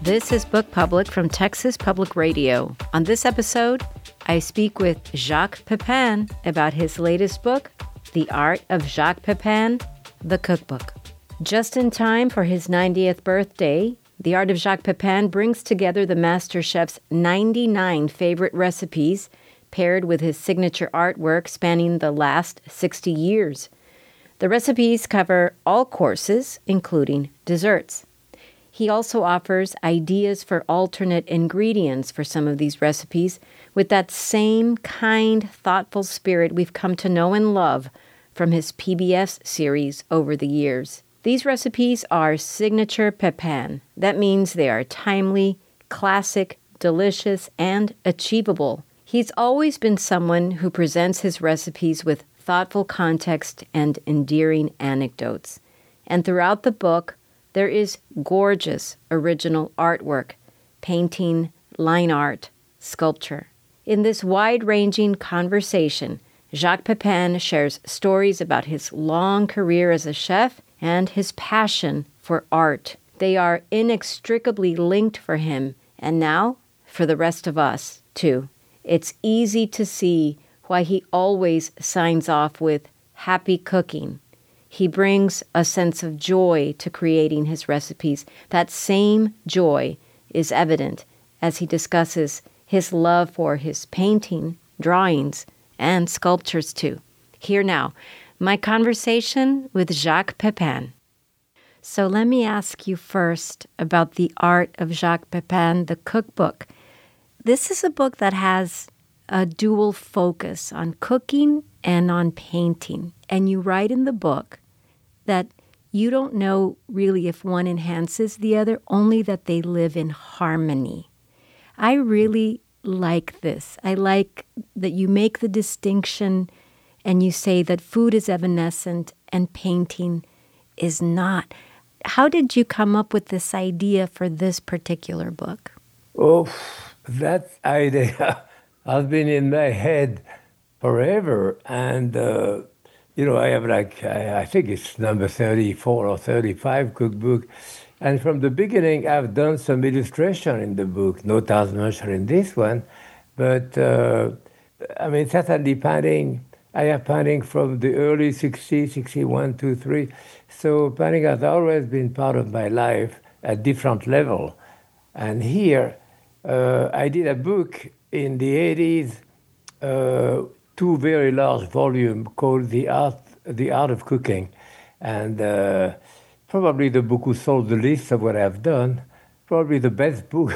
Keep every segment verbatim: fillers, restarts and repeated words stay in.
This is Book Public from Texas Public Radio. On this episode, I speak with Jacques Pepin about his latest book, The Art of Jacques Pepin, the Cookbook. Just in time for his ninetieth birthday, The Art of Jacques Pepin brings together the master chef's ninety-nine favorite recipes paired with his signature artwork spanning the last sixty years. The recipes cover all courses, including desserts. He also offers ideas for alternate ingredients for some of these recipes with that same kind, thoughtful spirit we've come to know and love from his P B S series over the years. These recipes are signature Pepin. That means they are timely, classic, delicious, and achievable. He's always been someone who presents his recipes with thoughtful context and endearing anecdotes. And throughout the book, there is gorgeous original artwork, painting, line art, sculpture. In this wide-ranging conversation, Jacques Pepin shares stories about his long career as a chef and his passion for art. They are inextricably linked for him, and now for the rest of us, too. It's easy to see why he always signs off with happy cooking. He brings a sense of joy to creating his recipes. That same joy is evident as he discusses his love for his painting, drawings, and sculptures too. Here now, my conversation with Jacques Pepin. So let me ask you first about The Art of Jacques Pepin, the cookbook. This is a book that has a dual focus on cooking and on painting. And you write in the book that you don't know really if one enhances the other, only that they live in harmony. I really like this. I like that you make the distinction and you say that food is evanescent and painting is not. How did you come up with this idea for this particular book? Oh, that idea has been in my head forever. And, uh, you know, I have like, I, I think it's number thirty-four or thirty-five cookbook. And from the beginning, I've done some illustration in the book, not as much in this one. But, uh, I mean, certainly painting, I have painting from the early sixties, sixty-one, two, three. So painting has always been part of my life at different level. And here, uh, I did a book in the eighties, uh, two very large volume called The Art, The Art of Cooking. And uh, probably the book who sold the least of what I've done, probably the best book.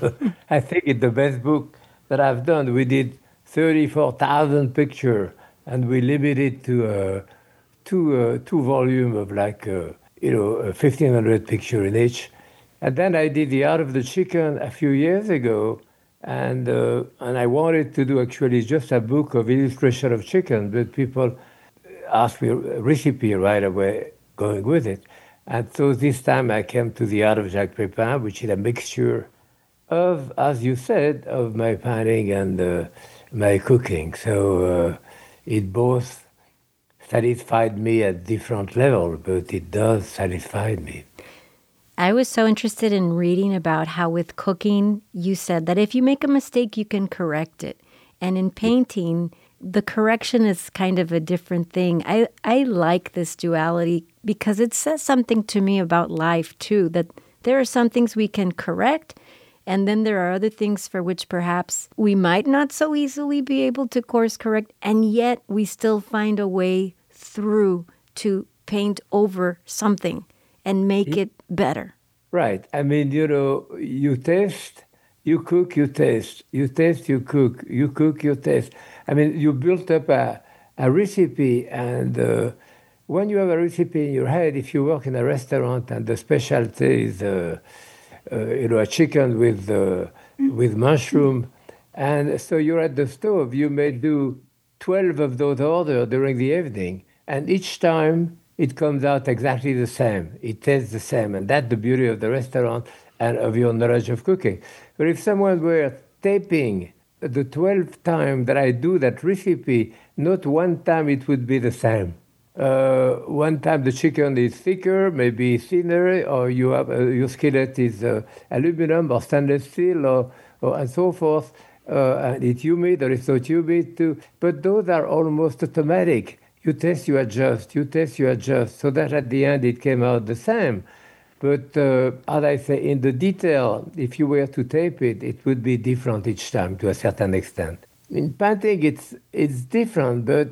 I think it's the best book that I've done. We did thirty-four thousand pictures, and we limited to uh, two, uh, two volume of like, uh, you know, fifteen hundred pictures in each. And then I did The Art of the Chicken a few years ago, and uh, and I wanted to do actually just a book of illustration of chicken, but people asked me a recipe right away going with it. And so this time I came to The Art of Jacques Pepin, which is a mixture of, as you said, of my painting and uh, my cooking. So uh, it both satisfied me at different levels, but it does satisfy me. I was so interested in reading about how with cooking, you said that if you make a mistake, you can correct it. And in painting, the correction is kind of a different thing. I, I like this duality because it says something to me about life, too, that there are some things we can correct, and then there are other things for which perhaps we might not so easily be able to course correct, and yet we still find a way through to paint over something and make it better. Right. I mean, you know, you taste, you cook, you taste. You taste, you cook. You cook, you taste. I mean, you built up a, a recipe, and uh, when you have a recipe in your head, if you work in a restaurant and the specialty is, uh, uh, you know, a chicken with uh, with mushroom, and so you're at the stove, you may do twelve of those orders during the evening, and each time it comes out exactly the same. It tastes the same. And that's the beauty of the restaurant and of your knowledge of cooking. But if someone were taping the twelfth time that I do that recipe, not one time it would be the same. Uh, one time the chicken is thicker, maybe thinner, or you have uh, your skillet is uh, aluminum or stainless steel, or, or and so forth. Uh, and it's humid or it's not humid too. But those are almost automatic. You test, you adjust. You test, you adjust. So that at the end it came out the same. But uh, as I say, in the detail, if you were to tape it, it would be different each time to a certain extent. In painting, it's it's different, but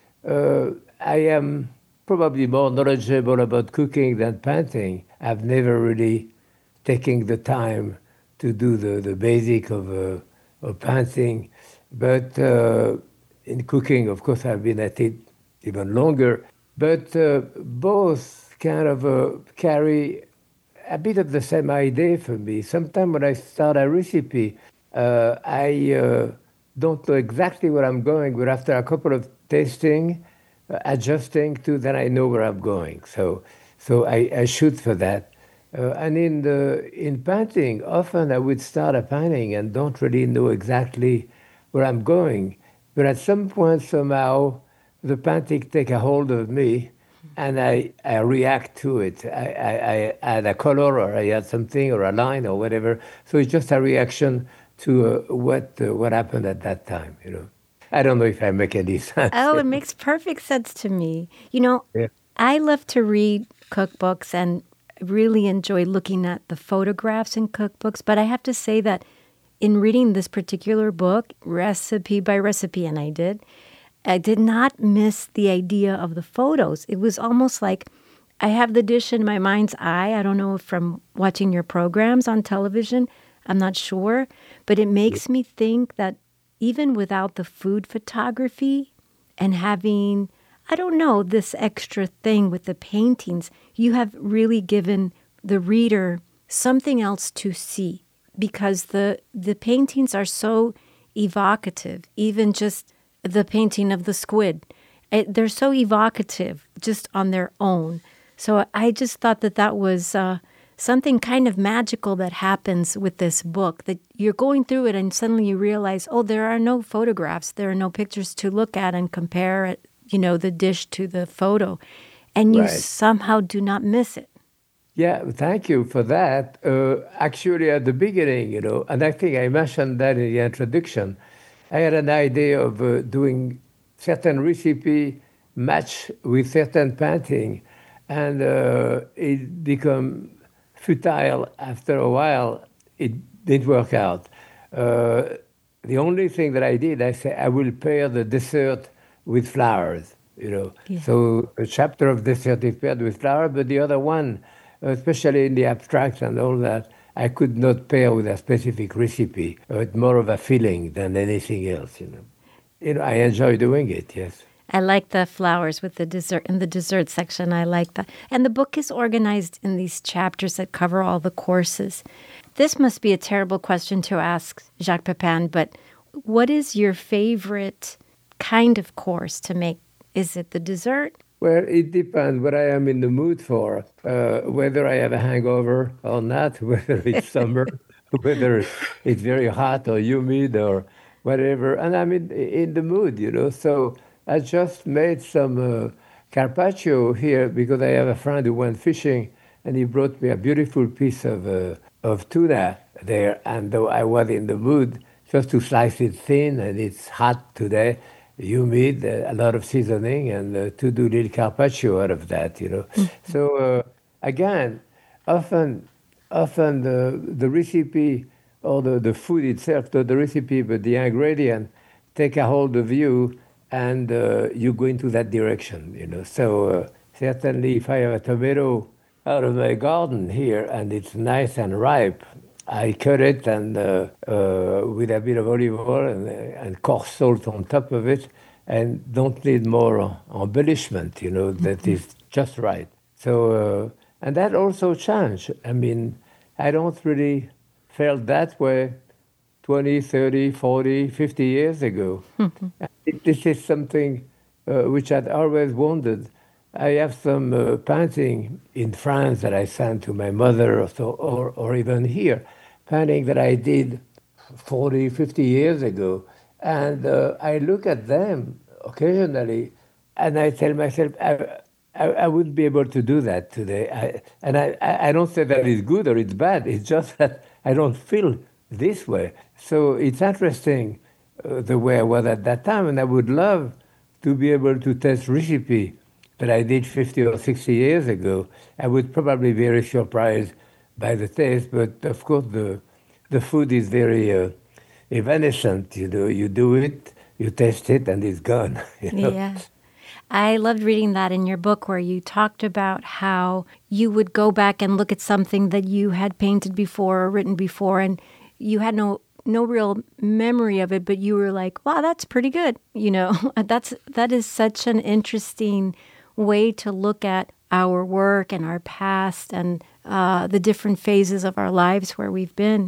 uh, I am probably more knowledgeable about cooking than painting. I've never really taken the time to do the, the basic of, uh, of painting. But uh, in cooking, of course, I've been at it even longer. But uh, both kind of uh, carry a bit of the same idea for me. Sometimes when I start a recipe, uh, I uh, don't know exactly where I'm going, but after a couple of tasting, uh, adjusting to, then I know where I'm going. So, so I, I shoot for that. Uh, and in the in painting, often I would start a painting and don't really know exactly where I'm going. But at some point, somehow, the painting take a hold of me, and I, I react to it. I, I, I add a color, or I add something, or a line, or whatever. So it's just a reaction to uh, what uh, what happened at that time. You know, I don't know if I make any sense. Oh, it makes perfect sense to me. You know, Yeah. I love to read cookbooks and really enjoy looking at the photographs in cookbooks. But I have to say that in reading this particular book, recipe by recipe, and I did, I did not miss the idea of the photos. It was almost like I have the dish in my mind's eye. I don't know if from watching your programs on television, I'm not sure. But it makes me think that even without the food photography and having, I don't know, this extra thing with the paintings, you have really given the reader something else to see, because the the paintings are so evocative, even just the painting of the squid. It, they're so evocative just on their own. So I just thought that that was uh, something kind of magical that happens with this book, that you're going through it and suddenly you realize, oh, there are no photographs, there are no pictures to look at and compare it, you know, the dish to the photo. And you Right. somehow do not miss it. Yeah, thank you for that. Uh, actually, at the beginning, you know, and I think I mentioned that in the introduction, I had an idea of uh, doing certain recipe match with certain painting, and uh, it become futile after a while. It didn't work out. Uh, the only thing that I did, I said, I will pair the dessert with flowers, you know. Yeah. So a chapter of dessert is paired with flower, but the other one, especially in the abstract and all that, I could not pair with a specific recipe. It's more of a feeling than anything else, you know. You know, I enjoy doing it, yes. I like the flowers with the dessert in the dessert section. I like that. And the book is organized in these chapters that cover all the courses. This must be a terrible question to ask, Jacques Pepin, but what is your favorite kind of course to make? Is it the dessert? Well, it depends what I am in the mood for, uh, whether I have a hangover or not, whether it's summer, whether it's very hot or humid or whatever. And I'm in, in the mood, you know. So I just made some uh, carpaccio here because I have a friend who went fishing, and he brought me a beautiful piece of, uh, of tuna there. And though I was in the mood just to slice it thin, and it's hot today, humid, uh, a lot of seasoning, and uh, to do little carpaccio out of that, you know. So uh, again, often, often the the recipe or the, the food itself, not the recipe, but the ingredient, take a hold of you, and uh, you go into that direction, you know. So uh, certainly, if I have a tomato out of my garden here and it's nice and ripe, I cut it and uh, uh, with a bit of olive oil and, uh, and coarse salt on top of it, and don't need more embellishment, you know, that is just right. So, uh, and that also changed. I mean, I don't really felt that way twenty, thirty, forty, fifty years ago. It, this is something uh, which I'd always wondered. I have some uh, painting in France that I sent to my mother or, so, or, or even here, painting that I did forty, fifty years ago. And uh, I look at them occasionally and I tell myself, I, I, I wouldn't be able to do that today. I, and I, I I don't say that it's good or it's bad. It's just that I don't feel this way. So it's interesting uh, the way I was at that time, and I would love to be able to test recipe that I did fifty or sixty years ago. I would probably be very surprised by the taste, but of course the the food is very uh, evanescent. You know, you do it, you taste it, and it's gone. You know? Yeah. I loved reading that in your book where you talked about how you would go back and look at something that you had painted before or written before, and you had no no real memory of it, but you were like, wow, that's pretty good. You know, that's that is such an interesting way to look at our work and our past and uh, the different phases of our lives where we've been.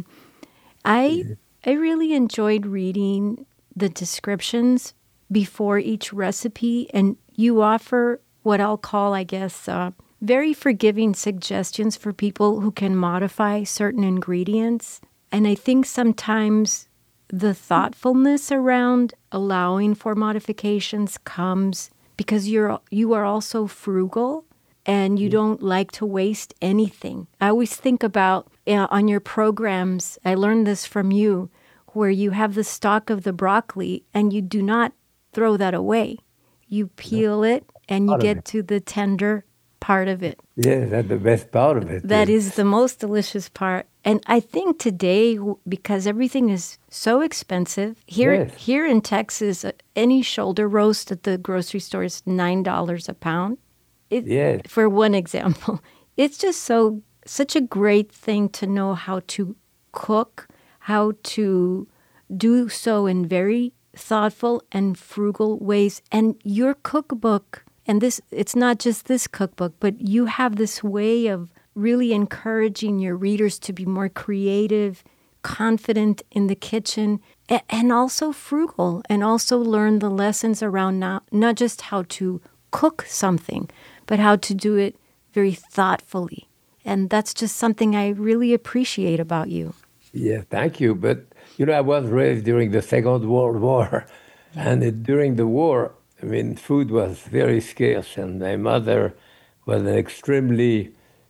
I I really enjoyed reading the descriptions before each recipe, and you offer what I'll call, I guess, uh, very forgiving suggestions for people who can modify certain ingredients. And I think sometimes the thoughtfulness around allowing for modifications comes because you're you are also frugal and you don't like to waste anything. I always think about uh, on your programs, I learned this from you, where you have the stalk of the broccoli and you do not throw that away. You peel it and you get to the tender part of it. Yeah, that's the best part of it. That yeah. is the most delicious part. And I think today, because everything is so expensive, here Yes. here in Texas, uh, any shoulder roast at the grocery store is nine dollars a pound. It, Yes. For one example, it's just so such a great thing to know how to cook, how to do so in very thoughtful and frugal ways. And your cookbook, and this it's not just this cookbook, but you have this way of really encouraging your readers to be more creative, confident in the kitchen, a- and also frugal, and also learn the lessons around not, not just how to cook something, but how to do it very thoughtfully. And that's just something I really appreciate about you. Yeah, thank you. But, you know, I was raised during the Second World War. And it, during the war, I mean, food was very scarce. And my mother was an extremely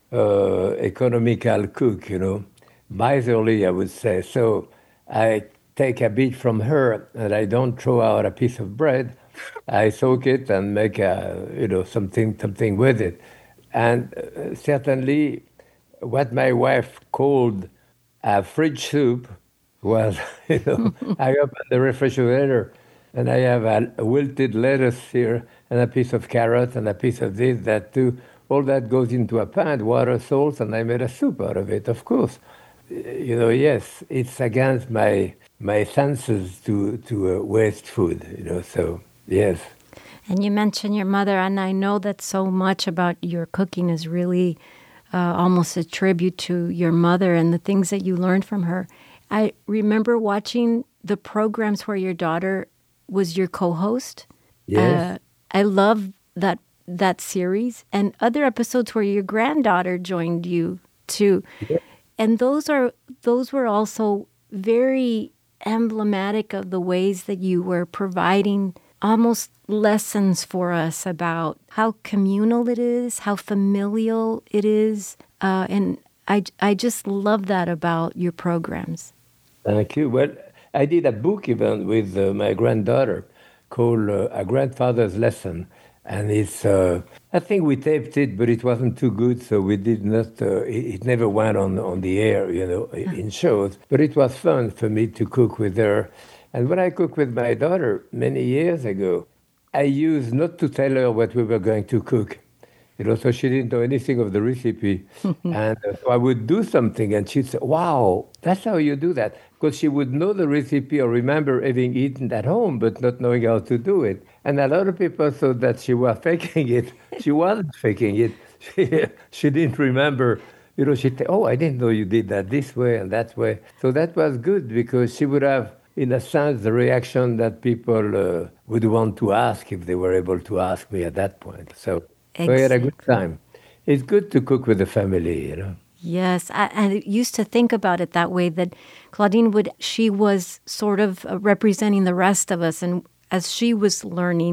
uh, economical cook, you know, miserly, I would say. So I take a bit from her and I don't throw out a piece of bread. I soak it and make a, you know, something, something with it. And uh, certainly what my wife called a fridge soup was, you know, I open the refrigerator and I have a, a wilted lettuce here and a piece of carrot and a piece of this, that too. All that goes into a pan, water, salt, and I made a soup out of it, of course. You know, yes, it's against my my senses to, to uh, waste food, you know, so yes. And you mentioned your mother, and I know that so much about your cooking is really uh, almost a tribute to your mother and the things that you learned from her. I remember watching the programs where your daughter was your co-host. Yes. Uh, I love that that series, and other episodes where your granddaughter joined you too. Yeah. And those are those were also very emblematic of the ways that you were providing almost lessons for us about how communal it is, how familial it is, uh, and I I just love that about your programs. Thank you. Well, I did a book even with uh, my granddaughter called uh, A Grandfather's Lesson. And it's, uh, I think we taped it, but it wasn't too good, so we did not, uh, it, it never went on, on the air, you know, in shows. But it was fun for me to cook with her. And when I cooked with my daughter many years ago, I used not to tell her what we were going to cook. You know, so she didn't know anything of the recipe. And uh, so I would do something and she'd say, wow, that's how you do that. Because she would know the recipe or remember having eaten at home, but not knowing how to do it. And a lot of people thought that she was faking it. She wasn't faking it. She, she didn't remember. You know, she'd say, oh, I didn't know you did that this way and that way. So that was good because she would have, in a sense, the reaction that people uh, would want to ask if they were able to ask me at that point. So Exactly. we had a good time. It's good to cook with the family, you know. Yes, I, I used to think about it that way, that Claudine would, she was sort of representing the rest of us, and as she was learning,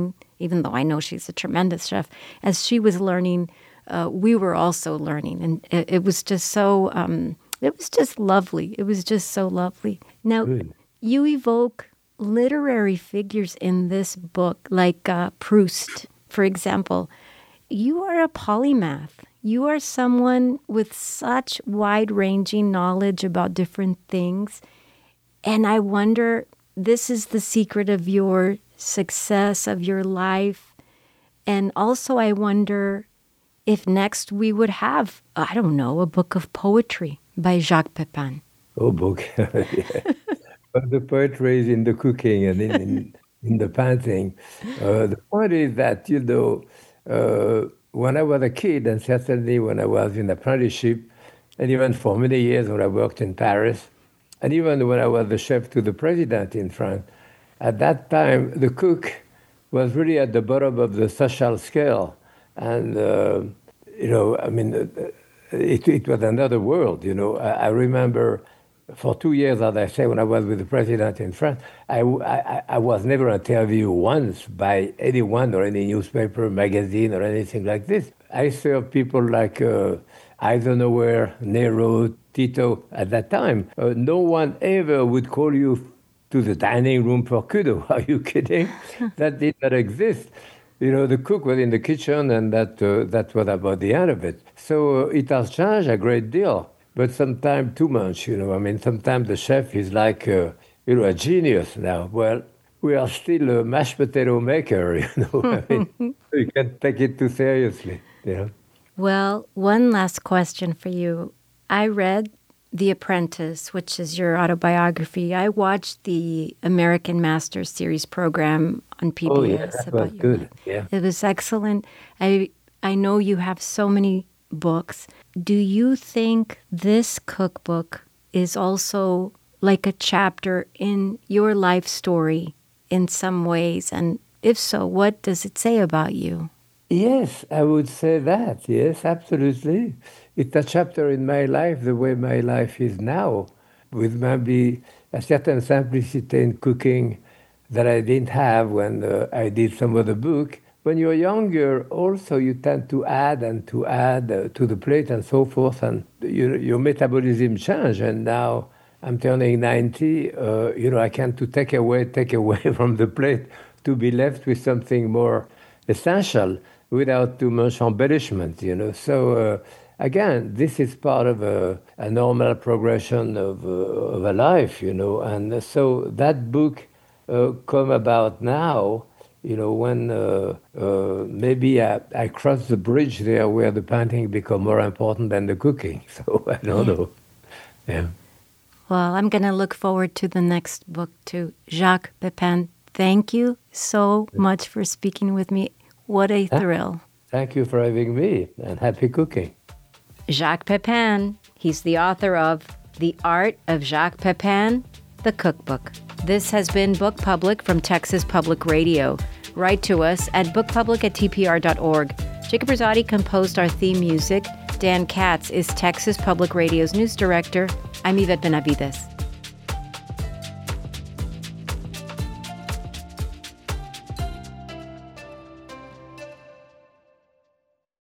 even though I know she's a tremendous chef, as she was learning, uh, we were also learning. And it, it was just so, um, it was just lovely. It was just so lovely. Now, Good. You evoke literary figures in this book, like uh, Proust, for example. You are a polymath. You are someone with such wide-ranging knowledge about different things. And I wonder, this is the secret of your success, of your life. And also I wonder if next we would have, I don't know, a book of poetry by Jacques Pepin. Oh, book. Yeah. But the poetry is in the cooking and in, in, in the painting. Uh, the point is that, you know, uh, when I was a kid, and certainly when I was in apprenticeship, and even for many years when I worked in Paris, and even when I was the chef to the president in France, at that time, the cook was really at the bottom of the social scale. And, uh, you know, I mean, it, it was another world, you know. I, I remember for two years, as I say, when I was with the president in France, I, I, I was never interviewed once by anyone or any newspaper, magazine, or anything like this. I served people like uh, Eisenhower, Nero, Tito at that time. Uh, no one ever would call you to the dining room for kudo. Are you kidding? That did not exist. You know, the cook was in the kitchen, and that uh, that was about the end of it. So uh, it has changed a great deal. But sometimes too much, you know. I mean, sometimes the chef is like, uh, you know, a genius now. Well, we are still a mashed potato maker, you know. I mean, you can't take it too seriously, you know. Well, one last question for you. I read The Apprentice, which is your autobiography. I watched the American Masters series program on P B S. Oh, yeah, that was good, yeah. It was excellent. I I know you have so many books. Do you think this cookbook is also like a chapter in your life story in some ways? And if so, what does it say about you? Yes, I would say that. Yes, absolutely. It's a chapter in my life, the way my life is now, with maybe a certain simplicity in cooking that I didn't have when uh, I did some of the book. When you're younger, also you tend to add and to add uh, to the plate and so forth, and you, your metabolism change. And now I'm turning ninety. Uh, you know, I can to take away, take away from the plate to be left with something more essential without too much embellishment. You know, so uh, again, this is part of a, a normal progression of, uh, of a life. You know, and so that book uh, come about now. You know, when uh, uh, maybe I, I crossed the bridge there where the painting become more important than the cooking. So I don't know. Yeah. Well, I'm going to look forward to the next book too. Jacques Pepin, thank you so much for speaking with me. What a thrill. Thank you for having me, and happy cooking. Jacques Pepin, he's the author of The Art of Jacques Pepin, the cookbook. This has been Book Public from Texas Public Radio. Write to us at bookpublic at t p r dot org. Jacob Rosati composed our theme music. Dan Katz is Texas Public Radio's news director. I'm Yvette Benavides.